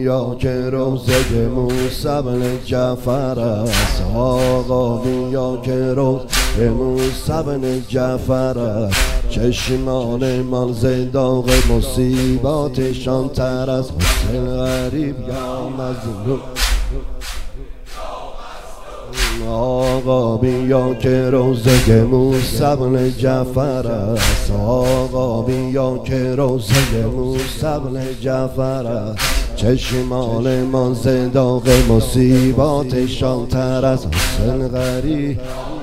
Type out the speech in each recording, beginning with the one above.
بیا که روزه موسی بن جعفر است. آقا بیا که روزه موسی بن جعفر است. چشمان من ز داغ مصیباتشان تر از حسین غریب یا مظلوم. آقا بیا که روزه موسی بن جعفر است. آقا بیا که روزه موسی بن جعفر است. چشمان من ز داغ مصیباتشان تر از حسین غریب.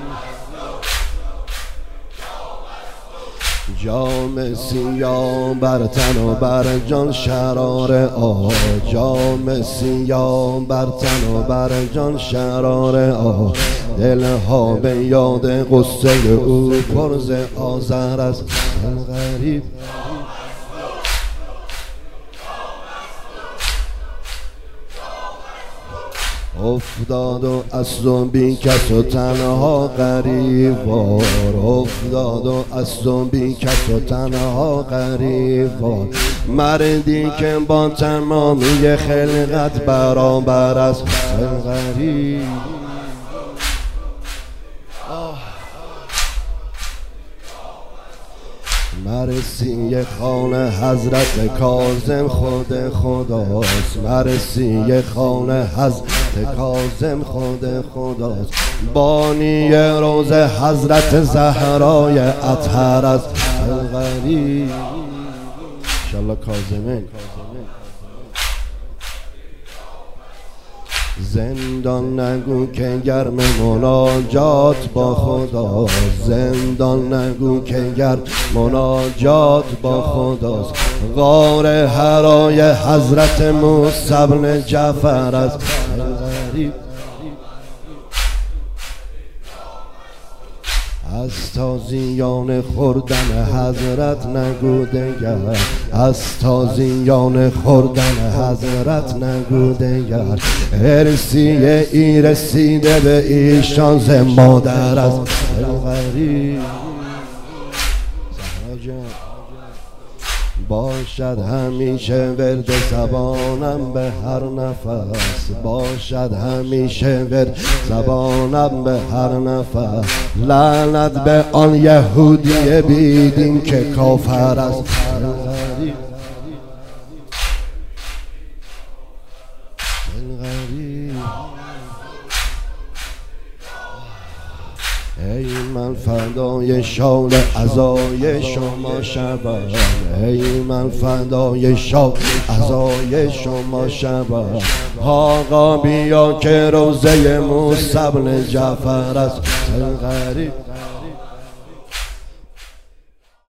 جام سیاه بر تن و بر جان شرار آه. جام سیاه بر تن و بر جان شرار آه. دلها به یاد قصه او پر ز آذر است. غریب افتاد و از و بی کس و تنها غریبوار. افتاد و از و بی کس و تنها غریبوار. مردی که با تمامی خلقت برابر است. غریب مرسی خانه حضرت کاظم خود خداست. مرسی خانه حضرت کاظم خود خداست. بانی روز حضرت زهرای اطهر است. غریب انشالله کاظمین. زندان نگو که گرم مناجات با خدا. زندان نگو که گرم مناجات با خداست. غار حرای حضرت موسی بن جعفر است. غریب از تازیان خوردن حضرت نگو دگر. از تازیان خوردن حضرت نگو دگر. ارسی ای رسیده به ایشان ز مادر است. غریب باشد همیشه ورد زبانم به هر نفس. باشد همیشه ورد زبانم به هر نفس. لعنت به آن یهودی بیدین که کافر است. ای من فدای شال عزای شما شبم. ای من فدای شال عزای شما شبم. آقا بیا که روزه موسی بن جعفر است. غریب